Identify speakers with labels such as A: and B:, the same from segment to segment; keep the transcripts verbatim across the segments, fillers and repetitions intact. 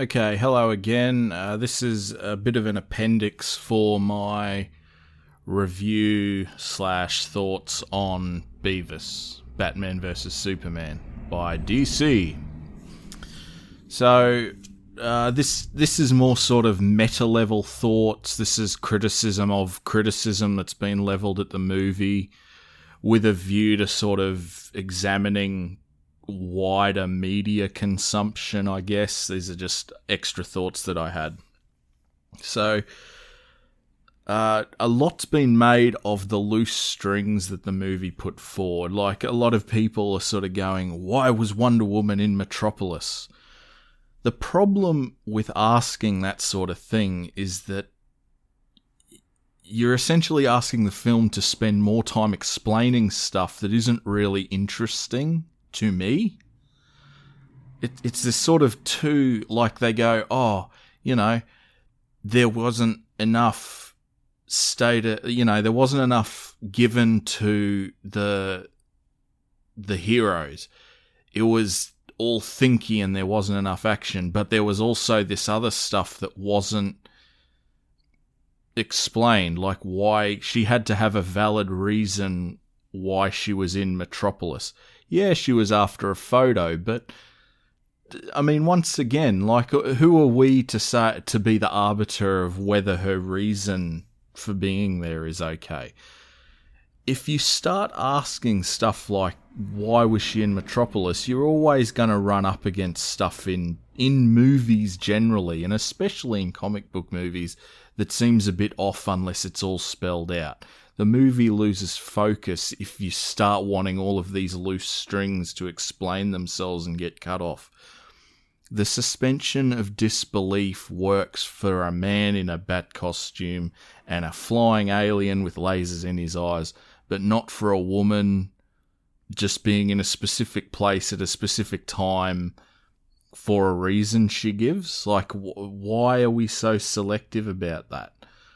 A: Okay, hello again. Uh, this is a bit of an appendix for my review slash thoughts on Beavis, Batman versus Superman by D C. So, uh, this this is more sort of meta-level thoughts. This is criticism of criticism that's been leveled at the movie with a view to sort of examining wider media consumption, I guess. These are just extra thoughts that I had. So, uh, a lot's been made of the loose strings that the movie put forward. Like, a lot of people are sort of going, why was Wonder Woman in Metropolis? The problem with asking that sort of thing is that you're essentially asking the film to spend more time explaining stuff that isn't really interesting to me. It, it's this sort of too, like they go, oh, you know, there wasn't enough stated, you know, there wasn't enough given to the the heroes. It was all thinky and there wasn't enough action, but there was also this other stuff that wasn't explained, like why she had to have a valid reason why she was in Metropolis. Yeah, she was after a photo, but I mean, once again, like, who are we to say to be the arbiter of whether her reason for being there is okay? If you start asking stuff like, why was she in Metropolis, you're always going to run up against stuff in, in movies generally, and especially in comic book movies, that seems a bit off unless it's all spelled out. The movie loses focus if you start wanting all of these loose strings to explain themselves and get cut off. The suspension of disbelief works for a man in a bat costume and a flying alien with lasers in his eyes, but not for a woman just being in a specific place at a specific time for a reason she gives. Like, wh- why are we so selective about that?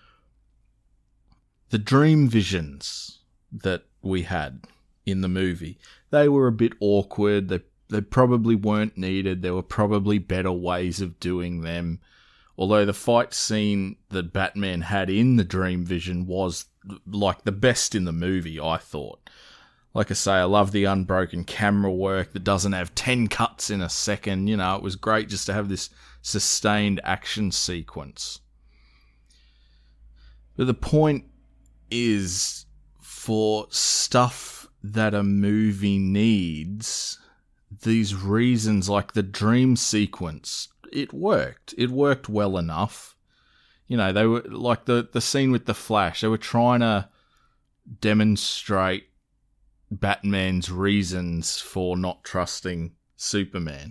A: The dream visions that we had in the movie, they were a bit awkward. They they probably weren't needed. There were probably better ways of doing them. Although the fight scene that Batman had in the dream vision was like the best in the movie, I thought. Like I say, I love the unbroken camera work that doesn't have ten cuts in a second. You know, it was great just to have this sustained action sequence. But the point is, for stuff that a movie needs, these reasons, like the dream sequence, it worked. It worked well enough. You know, they were like the, the scene with the Flash, they were trying to demonstrate Batman's reasons for not trusting Superman.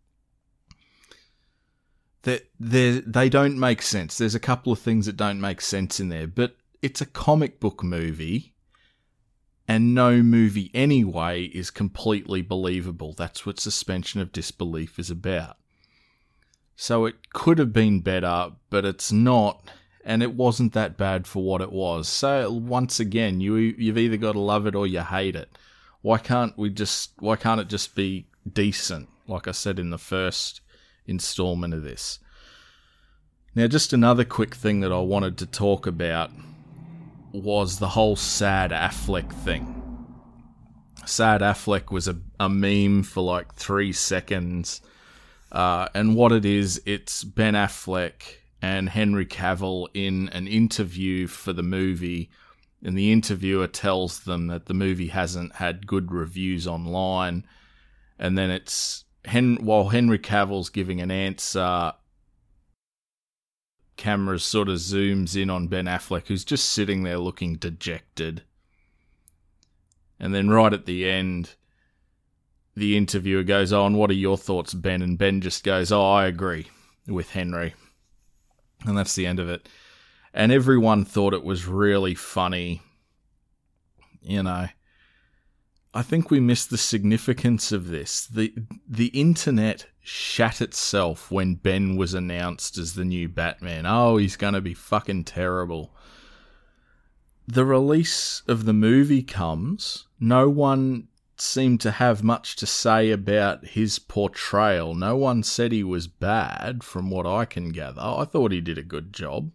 A: That they, they don't make sense. There's a couple of things that don't make sense in there, but it's a comic book movie, and no movie anyway is completely believable. That's what suspension of disbelief is about. So it could have been better, but it's not, and it wasn't that bad for what it was. So once again, you you've either got to love it or you hate it. Why can't we just? Why can't it just be decent? Like I said in the first installment of this. Now, just another quick thing that I wanted to talk about was the whole Sad Affleck thing. Sad Affleck was a, a meme for like three seconds. Uh, and what it is, it's Ben Affleck and Henry Cavill in an interview for the movie. And the interviewer tells them that the movie hasn't had good reviews online. And then it's, Hen- while Henry Cavill's giving an answer, camera sort of zooms in on Ben Affleck, who's just sitting there looking dejected. And then right at the end, the interviewer goes, oh, and what are your thoughts, Ben? And Ben just goes, oh, I agree with Henry. And that's the end of it. And everyone thought it was really funny. You know, I think we missed the significance of this. The the internet shat itself when Ben was announced as the new Batman. Oh, he's going to be fucking terrible. The release of the movie comes, no one seem to have much to say about his portrayal. No one said he was bad, from what I can gather. I thought he did a good job.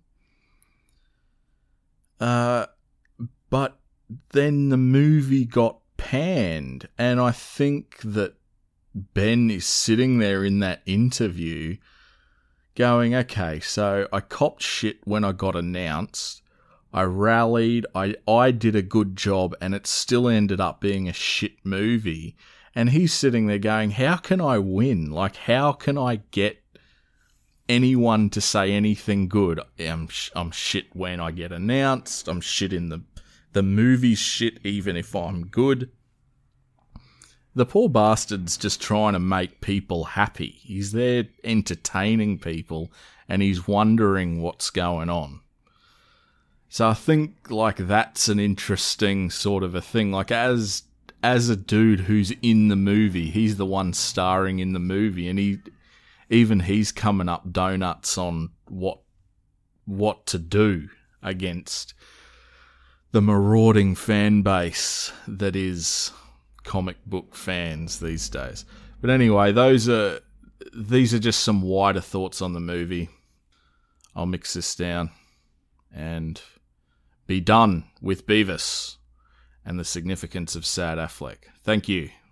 A: Uh, but then the movie got panned, and I think that Ben is sitting there in that interview going, okay, so I copped shit when I got announced. I rallied, I, I did a good job, and it still ended up being a shit movie. And he's sitting there going, how can I win? Like, how can I get anyone to say anything good? I'm, I'm shit when I get announced. I'm shit in the, the movie's shit even if I'm good. The poor bastard's just trying to make people happy. He's there entertaining people, and he's wondering what's going on. So I think, like, that's an interesting sort of a thing. Like, as as a dude who's in the movie, he's the one starring in the movie, and he even he's coming up donuts on what what to do against the marauding fan base that is comic book fans these days. But anyway, those are these are just some wider thoughts on the movie. I'll mix this down and be done with Beavis and the significance of Sad Affleck. Thank you.